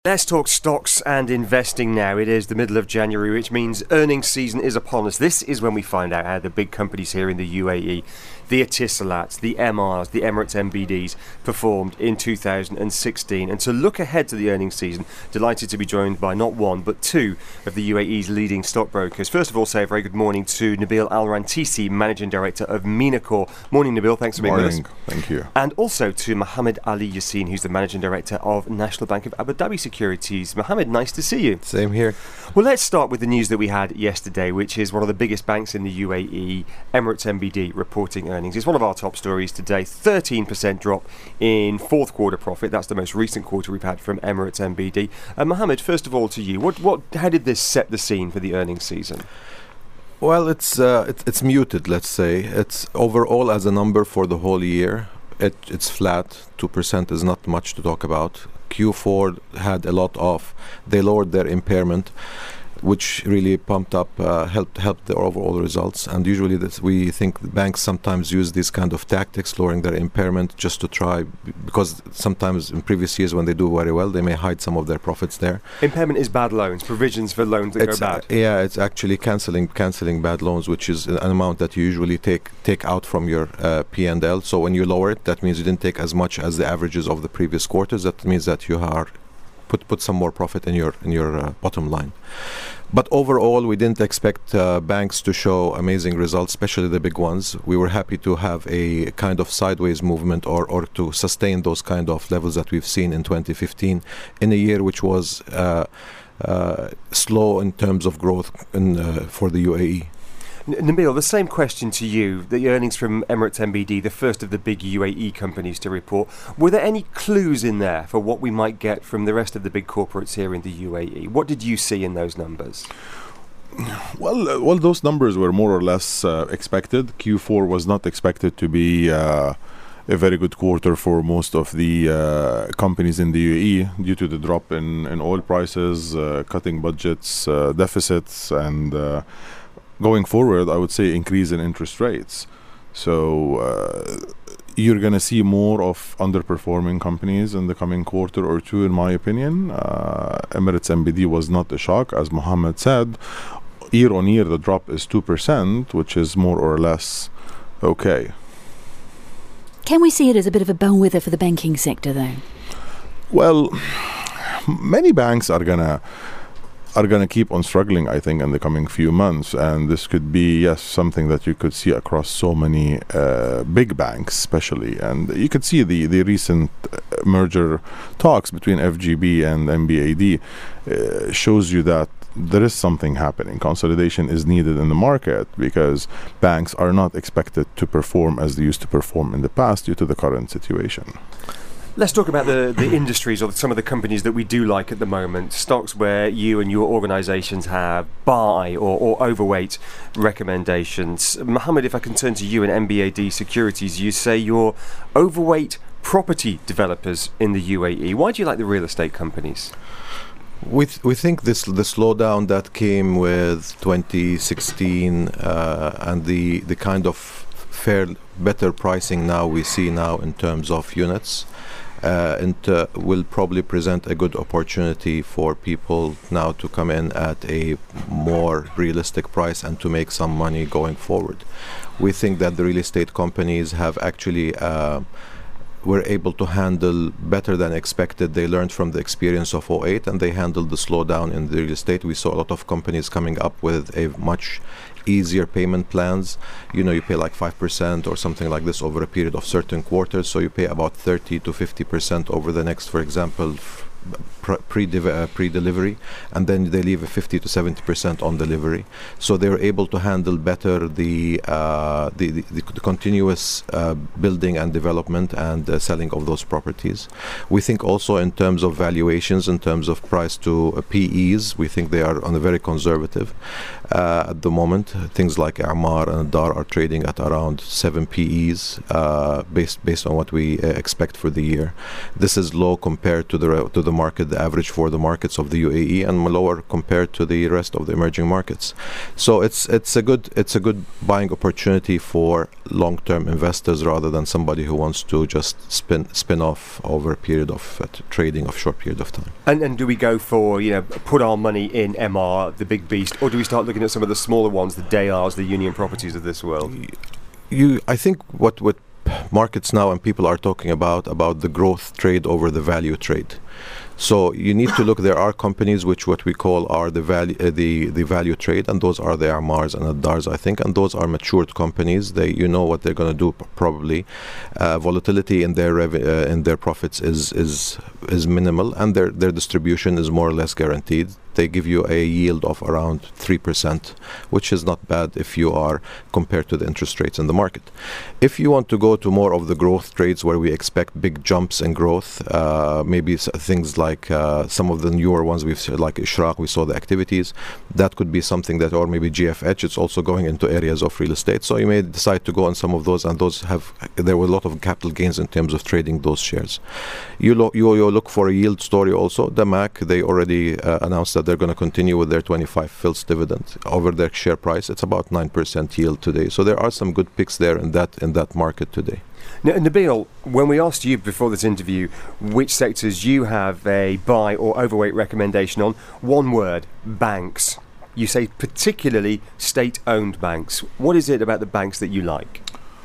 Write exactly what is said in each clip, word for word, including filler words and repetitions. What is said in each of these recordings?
Let's talk stocks and investing now. It is the middle of January, which means earnings season is upon us. This is when we find out how the big companies here in the U A E, the Etisalats, the M Rs, the Emirates M B Ds, performed in two thousand sixteen. And to look ahead to the earnings season, delighted to be joined by not one, but two of the U A E's leading stockbrokers. First of all, say a very good morning to Nabil Al-Rantisi, Managing Director of Minacor. Morning, Nabil. Thanks for being morning. with us. Thank you. And also to Mohammed Ali Yassin, who's the Managing Director of National Bank of Abu Dhabi Securities. Mohammed, nice to see you. Same here. Well, let's start with the news that we had yesterday, which is one of the biggest banks in the U A E, Emirates M B D, reporting earnings. It's one of our top stories today. thirteen percent drop in fourth quarter profit. That's the most recent quarter we've had from Emirates M B D. Uh, Mohammed, first of all to you, what, what, how did this set the scene for the earnings season? Well, it's uh, it, it's muted, let's say. It's overall as a number for the whole year. It, it's flat. two percent is not much to talk about. Q four had a lot of, they lowered their impairment, which really pumped up, uh, helped helped the overall results. And usually this, we think the banks sometimes use these kind of tactics, lowering their impairment just to try, because sometimes in previous years when they do very well, they may hide some of their profits there. Impairment is bad loans, provisions for loans that it's, go bad. Uh, yeah, it's actually cancelling cancelling bad loans, which is an amount that you usually take take out from your uh, P and L. So when you lower it, that means you didn't take as much as the averages of the previous quarters. That means that you are put put some more profit in your in your uh, bottom line. But overall, we didn't expect uh, banks to show amazing results, especially the big ones. We were happy to have a kind of sideways movement or, or to sustain those kind of levels that we've seen in twenty fifteen in a year which was uh, uh, slow in terms of growth in, uh, for the U A E. Nabil, the same question to you. The earnings from Emirates M B D, the first of the big U A E companies to report. Were there any clues in there for what we might get from the rest of the big corporates here in the U A E? What did you see in those numbers? Well, uh, well, those numbers were more or less uh, expected. Q four was not expected to be uh, a very good quarter for most of the uh, companies in the U A E due to the drop in, in oil prices, uh, cutting budgets, uh, deficits, and uh, going forward, I would say increase in interest rates. So uh, you're going to see more of underperforming companies in the coming quarter or two, in my opinion. Uh, Emirates M B D was not a shock, as Mohammed said. Year on year, the drop is two percent, which is more or less okay. Can we see it as a bit of a bellwether for the banking sector, though? Well, many banks are going to are going to keep on struggling, I think, in the coming few months. And this could be, yes, something that you could see across so many uh, big banks, especially. And you could see the, the recent merger talks between F G B and M B A D uh, shows you that there is something happening. Consolidation is needed in the market because banks are not expected to perform as they used to perform in the past due to the current situation. Let's talk about the, the industries or some of the companies that we do like at the moment, stocks where you and your organisations have buy or, or overweight recommendations. Mohammed, if I can turn to you and M B A D Securities, you say you're overweight property developers in the U A E. Why do you like the real estate companies? We th- we think this the slowdown that came with twenty sixteen uh, and the the kind of fair better pricing now we see now in terms of units. Uh, and uh, will probably present a good opportunity for people now to come in at a more realistic price and to make some money going forward. We think that the real estate companies have actually uh, were able to handle better than expected. They learned from the experience of oh eight and they handled the slowdown in the real estate. We saw a lot of companies coming up with a much easier payment plans. You know, you pay like five percent or something like this over a period of certain quarters. So you pay about thirty to fifty percent over the next, for example, f- pre uh, pre-delivery, and then they leave a fifty to seventy percent on delivery. So they were able to handle better the uh, the, the, the continuous uh, building and development and uh, selling of those properties. We think also in terms of valuations, in terms of price to uh, P Es, we think they are on a very conservative uh, at the moment. Things like Emaar and Dar are trading at around seven P Es uh, based based on what we uh, expect for the year. This is low compared to the to the the market, the average for the markets of the U A E, and lower compared to the rest of the emerging markets. So it's it's a good it's a good buying opportunity for long-term investors rather than somebody who wants to just spin spin off over a period of uh, t- trading of short period of time. And and do we go for, you know, put our money in M R, the big beast, or do we start looking at some of the smaller ones, the D A Rs, the Union Properties of this world? You, I think what what markets now and people are talking about about the growth trade over the value trade. So you need to look. There are companies which what we call are the value uh, the the value trade, and those are the Emaars and the D A Rs, I think, and those are matured companies. They you know what they're going to do p- probably. Uh, volatility in their revi- uh, in their profits is is is minimal, and their their distribution is more or less guaranteed. They give you a yield of around three percent, which is not bad if you are compared to the interest rates in the market. If you want to go to more of the growth trades where we expect big jumps in growth, uh, maybe s- things like uh, some of the newer ones we've seen, like Ishraq, we saw the activities. That could be something that, or maybe G F H, it's also going into areas of real estate. So you may decide to go on some of those, and those have, there were a lot of capital gains in terms of trading those shares. You, lo- you, you look for a yield story also. D M A C, they already uh, announced that they're going to continue with their twenty-five fils dividend over their share price. It's about nine percent yield today. So there are some good picks there in that in that market today. Now, Nabil, when we asked you before this interview which sectors you have a buy or overweight recommendation on, one word, banks. You say particularly state-owned banks. What is it about the banks that you like?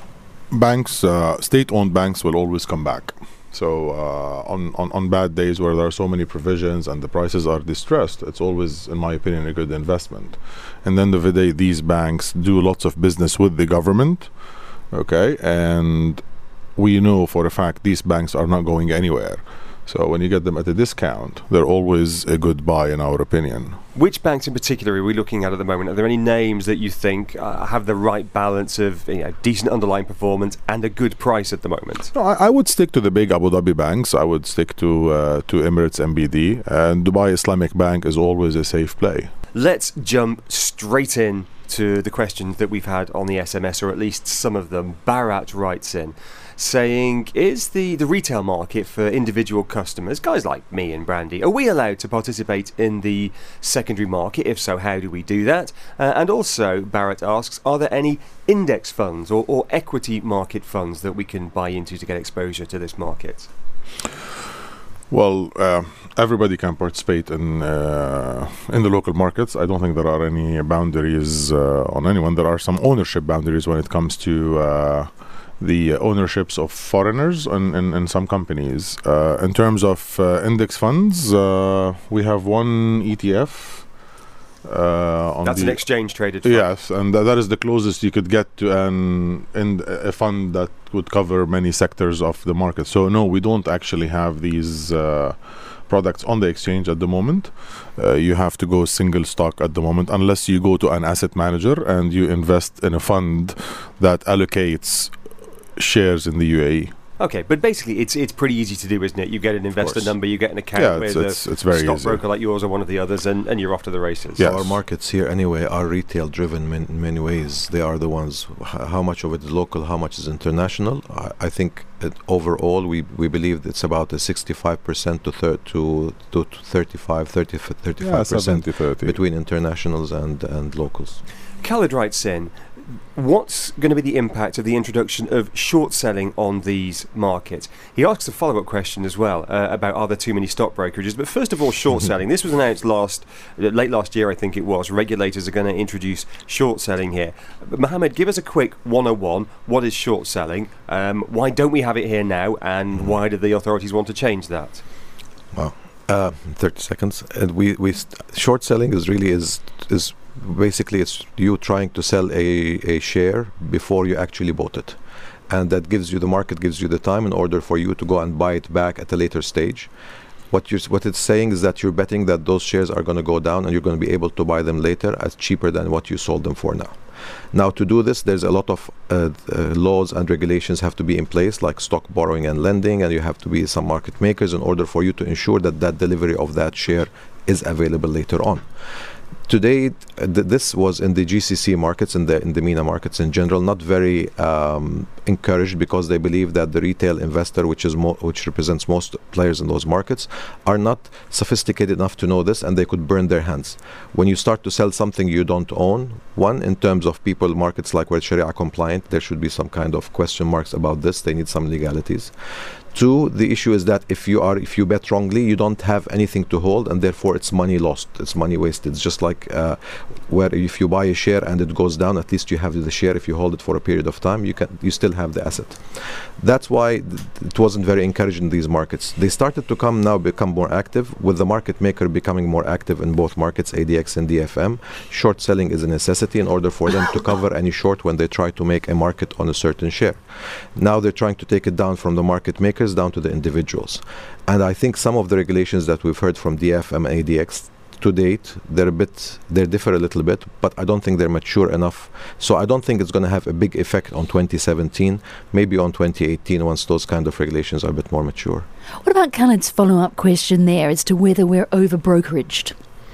Banks, uh, state-owned banks will always come back. So uh, on, on, on bad days where there are so many provisions and the prices are distressed, it's always, in my opinion, a good investment. And then the day, these banks do lots of business with the government, okay, and we know for a fact these banks are not going anywhere. So when you get them at a discount, they're always a good buy, in our opinion. Which banks in particular are we looking at at the moment? Are there any names that you think uh, have the right balance of, you know, decent underlying performance and a good price at the moment? No, I, I would stick to the big Abu Dhabi banks. I would stick to uh, to Emirates M B D, and Dubai Islamic Bank is always a safe play. Let's jump straight in to the questions that we've had on the S M S, or at least some of them. Bharat writes in saying, is the, the retail market for individual customers, guys like me and Brandy, are we allowed to participate in the secondary market? If so, how do we do that? Uh, and also, Bharat asks, are there any index funds or, or equity market funds that we can buy into to get exposure to this market? Well, uh, everybody can participate in uh, in the local markets. I don't think there are any boundaries uh, on anyone. There are some ownership boundaries when it comes to uh, the ownerships of foreigners in, in, in some companies. Uh, in terms of uh, index funds, uh, we have one E T F. Uh, on That's the an exchange traded fund. Yes, and th- that is the closest you could get to an in a fund that would cover many sectors of the market. So no, we don't actually have these uh, products on the exchange at the moment. Uh, you have to go single stock at the moment, unless you go to an asset manager and you invest in a fund that allocates shares in the U A E. Okay, but basically it's it's pretty easy to do, isn't it? You get an investor course. number, you get an account Yeah, with it's, a it's, it's very stockbroker easy. like yours or one of the others, and, and you're off to the races. Yes. Our markets here anyway are retail driven in, in many ways. They are the ones, h- how much of it is local, how much is international. I, I think it, overall we, we believe it's about a sixty-five percent to, thir- to, to, to thirty-five, thirty, thirty-five Yeah, percent seventy thirty. between internationals and, and locals. Khaled writes in, what's going to be the impact of the introduction of short selling on these markets? He asks a follow-up question as well uh, about are there too many stock brokerages. But first of all, short selling. This was announced last, uh, late last year, I think it was. Regulators are going to introduce short selling here. But Mohammed, give us a quick one oh one. What is short selling? Um, why don't we have it here now? And why do the authorities want to change that? Wow. Uh, thirty seconds. And we, we st- short selling is really is is basically it's you trying to sell a, a share before you actually bought it, and that gives you the market gives you the time in order for you to go and buy it back at a later stage. What you what it's saying is that you're betting that those shares are going to go down and you're going to be able to buy them later as cheaper than what you sold them for now. Now, to do this, there's a lot of uh, uh, laws and regulations have to be in place, like stock borrowing and lending, and you have to be some market makers in order for you to ensure that that delivery of that share is available later on. today, th- this was in the G C C markets, in the in the MENA markets in general, not very um, encouraged, because they believe that the retail investor, which is mo- which represents most players in those markets, are not sophisticated enough to know this, and they could burn their hands. When you start to sell something you don't own, one, in terms of people, markets like where Sharia compliant, there should be some kind of question marks about this. They need some legalities. Two, the issue is that if you are if you bet wrongly, you don't have anything to hold, and therefore it's money lost, it's money wasted. It's just like uh, where if you buy a share and it goes down, at least you have the share. If you hold it for a period of time, you can you still have the asset. That's why th- it wasn't very encouraging in these markets. They started to come now become more active, with the market maker becoming more active in both markets, A D X and D F M. Short selling is a necessity in order for them to cover any short when they try to make a market on a certain share. Now they're trying to take it down from the market makers down to the individuals. And I think some of the regulations that we've heard from D F M and A D X to date, they're a bit, they differ a little bit, but I don't think they're mature enough. So I don't think it's going to have a big effect on twenty seventeen, maybe on twenty eighteen, once those kind of regulations are a bit more mature. What about Khaled's follow-up question there as to whether we're over-brokeraged?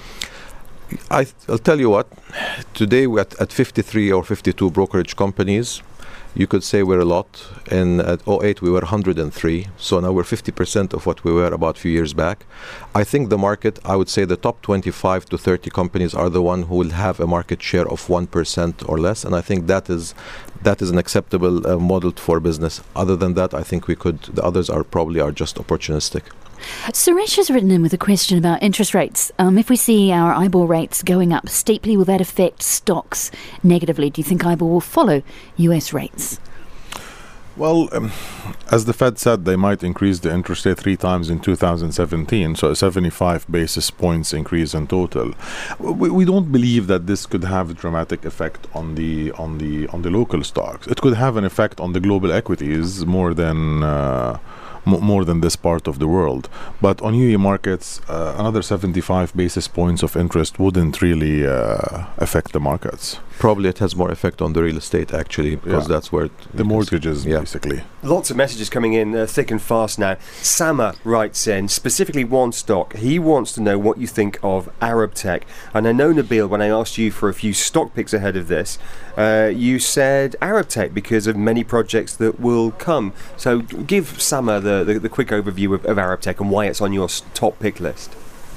I, I'll tell you what, today we're at, at fifty-three or fifty-two brokerage companies. You could say we're a lot. In at oh eight we were one hundred three, so now we're fifty percent of what we were about a few years back. I think the market, I would say the top twenty-five to thirty companies are the one who will have a market share of one percent or less, and I think that is that is an acceptable uh, model for business. Other than that, I think we could, the others are probably are just opportunistic. Suresh has written in with a question about interest rates. Um, if we see our I B O R rates going up steeply, will that affect stocks negatively? Do you think I B O R will follow U S rates? Well, um, as the Fed said, they might increase the interest rate three times in two thousand seventeen, so a seventy-five basis points increase in total. We, we don't believe that this could have a dramatic effect on the on the on the local stocks. It could have an effect on the global equities more than. Uh, more than this part of the world. But on U A E markets, uh, another seventy-five basis points of interest wouldn't really uh, affect the markets. Probably it has more effect on the real estate, actually, because yeah. that's where... It, the mortgages, yeah. basically. Lots of messages coming in uh, thick and fast now. Sama writes in, specifically one stock. He wants to know what you think of Arabtech. And I know, Nabil, when I asked you for a few stock picks ahead of this, uh, you said Arabtech because of many projects that will come. So give Sama the, the, the quick overview of, of Arabtech and why it's on your top pick list.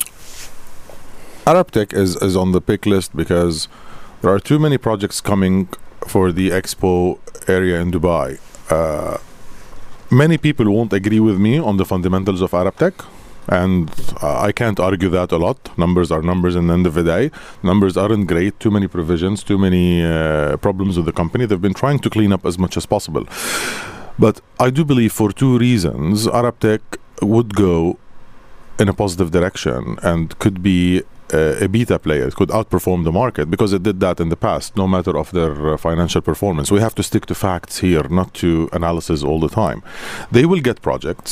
Arabtech is, is on the pick list because there are too many projects coming for the Expo area in Dubai. Uh, many people won't agree with me on the fundamentals of Arabtech, and uh, I can't argue that a lot. Numbers are numbers in the end of the day. Numbers aren't great, too many provisions, too many uh, problems with the company. They've been trying to clean up as much as possible. But I do believe for two reasons, Arabtech would go in a positive direction and could be Uh, a beta player. It could outperform the market because it did that in the past, no matter of their uh, financial performance. We have to stick to facts here, not to analysis all the time. They will get projects.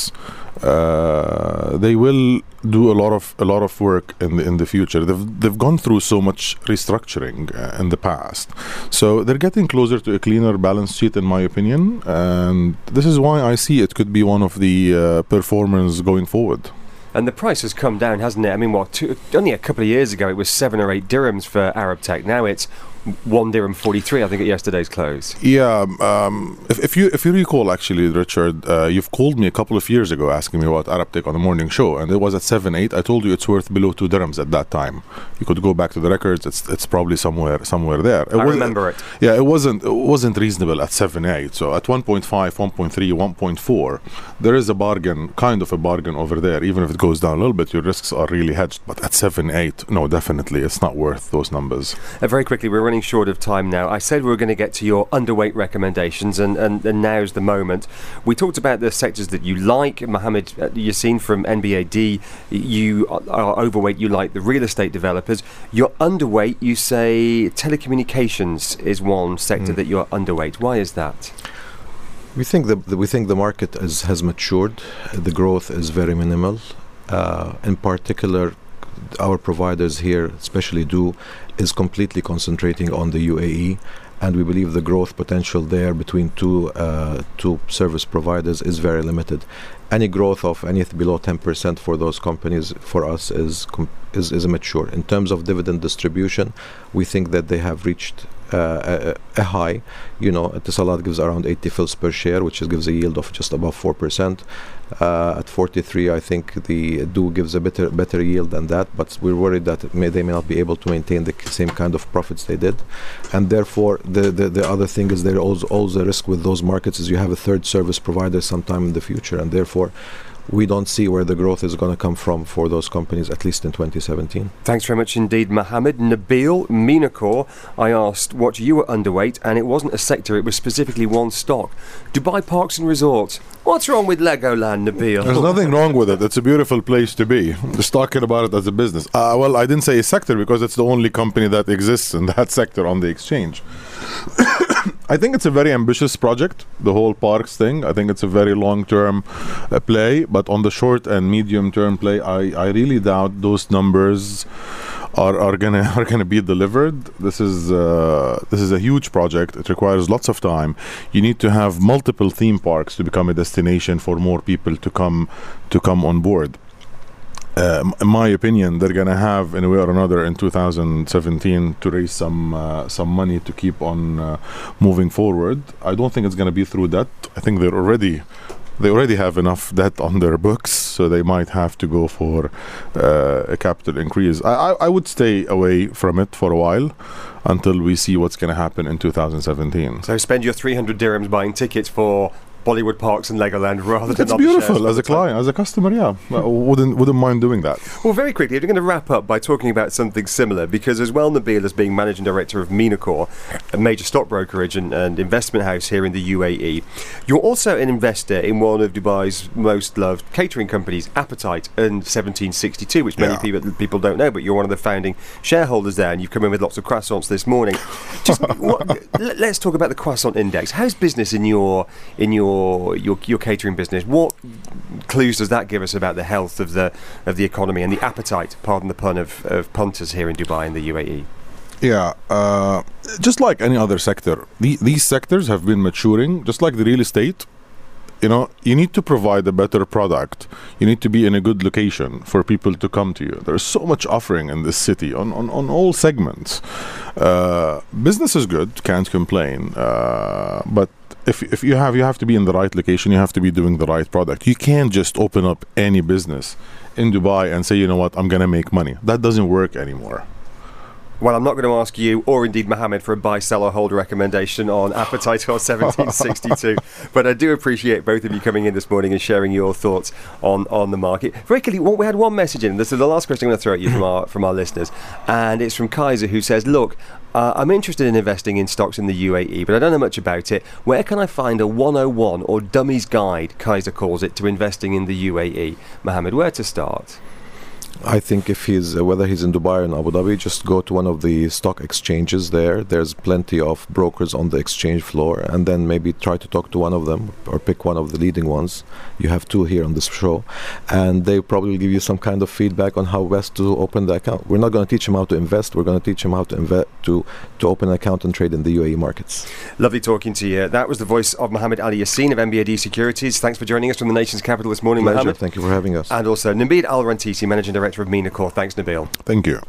Uh, they will do a lot of a lot of work in the in the future. They've they've gone through so much restructuring uh, in the past, so they're getting closer to a cleaner balance sheet, in my opinion. And this is why I see it could be one of the uh, performers going forward. And the price has come down, hasn't it? I mean, what, two, only a couple of years ago it was seven or eight dirhams for Arabtech. Now it's one dirham forty-three, I think, at yesterday's close. Yeah, um, if, if you if you recall, actually, Richard, uh, you've called me a couple of years ago asking me about Arabtech on the morning show, and it was at seven eight. I told you it's worth below two dirhams at that time. You could go back to the records; it's it's probably somewhere somewhere there. It I was, remember it. Yeah, it wasn't it wasn't reasonable at seven eight. So at one point five, one point three, one point four, there is a bargain, kind of a bargain over there. Even if it goes down a little bit, your risks are really hedged. But at seven eight, no, definitely, it's not worth those numbers. Uh, very quickly, we're running short of time now. I said we were going to get to your underweight recommendations, and, and, and now's the moment. We talked about the sectors that you like. Mohammed uh, Yassin from N B A D, you are overweight, you like the real estate developers. You're underweight, you say telecommunications is one sector mm. that you're underweight. Why is that? We think the, the we think the market is, has matured. The growth is very minimal. Uh, in particular, our providers here, especially Do, is completely concentrating on the U A E, and we believe the growth potential there between two uh, two service providers is very limited. Any growth of anything below ten percent for those companies for us is, com- is is immature. In terms of dividend distribution, we think that they have reached uh, a, a high. You know, Etisalat gives around eighty fils per share, which is, gives a yield of just above four percent. Uh, at forty-three, I think the D U gives a better better yield than that, but we're worried that it may, they may not be able to maintain the same kind of profits they did, and therefore the the, the other thing is there also always a risk with those markets is you have a third service provider sometime in the future, and therefore we don't see where the growth is going to come from for those companies, at least in twenty seventeen. Thanks very much indeed, Mohammed. Nabil, Meenakor, I asked what you were underweight, and it wasn't a sector, it was specifically one stock. Dubai Parks and Resorts. What's wrong with Legoland, Nabil? There's nothing wrong with it. It's a beautiful place to be. Just talking about it as a business. Uh, well, I didn't say a sector because it's the only company that exists in that sector on the exchange. I think it's a very ambitious project, the whole parks thing. I think it's a very long-term uh, play, but on the short and medium-term play, I, I really doubt those numbers are, are gonna are gonna be delivered. This is uh, this is a huge project. It requires lots of time. You need to have multiple theme parks to become a destination for more people to come to come on board. Uh, in my opinion, they're going to have, in a way or another, in two thousand seventeen to raise some uh, some money to keep on uh, moving forward. I don't think it's going to be through debt. I think they're already they already have enough debt on their books, so they might have to go for uh, a capital increase. I, I, I would stay away from it for a while until we see what's going to happen in two thousand seventeen. So spend your three hundred dirhams buying tickets for Bollywood Parks and Legoland rather than it's beautiful as a client, as a customer. Yeah, I wouldn't wouldn't mind doing that. Well, very quickly, we're going to wrap up by talking about something similar, because as well, Nabil, as being managing director of Meenakor, a major stock brokerage and, and investment house here in the U A E, you're also an investor in one of Dubai's most loved catering companies, Appetite and seventeen sixty-two, which many yeah. people people don't know, but you're one of the founding shareholders there, and you've come in with lots of croissants this morning. Just what, let's talk about the croissant index. How's business in your in your Your, your catering business? What clues does that give us about the health of the of the economy and the appetite, pardon the pun, of, of punters here in Dubai and the U A E? Yeah, uh, just like any other sector, the, these sectors have been maturing, just like the real estate. You know, you need to provide a better product. You need to be in a good location for people to come to you. There's so much offering in this city on, on, on all segments. Uh, business is good, can't complain, uh, but If if you have you have to be in the right location, you have to be doing the right product. You can't just open up any business in Dubai and say, you know what, I'm going to make money. That doesn't work anymore. Well, I'm not going to ask you, or indeed Mohammed, for a buy, sell or hold recommendation on Appetite or seventeen sixty-two, but I do appreciate both of you coming in this morning and sharing your thoughts on, on the market. Very quickly, well, we had one message in. This is the last question I'm going to throw at you from our from our listeners, and it's from Kaiser, who says, look, uh, I'm interested in investing in stocks in the U A E, but I don't know much about it. Where can I find a one oh one or dummy's guide, Kaiser calls it, to investing in the U A E? Mohammed, where to start? I think if he's uh, whether he's in Dubai or in Abu Dhabi, just go to one of the stock exchanges there. There's plenty of brokers on the exchange floor, and then maybe try to talk to one of them or pick one of the leading ones. You have two here on this show, and they probably will give you some kind of feedback on how best to open the account. We're not going to teach him how to invest. We're going to teach him how to invest to to open an account and trade in the U A E markets. Lovely talking to you. That was the voice of Mohammed Ali Yassin of M B A D Securities. Thanks for joining us from the nation's capital this morning, Pleasure. Mohammed. Thank you for having us. And also Nabil Al-Rantisi, Managing Director of Meenakor. Thanks, Nabil. Thank you.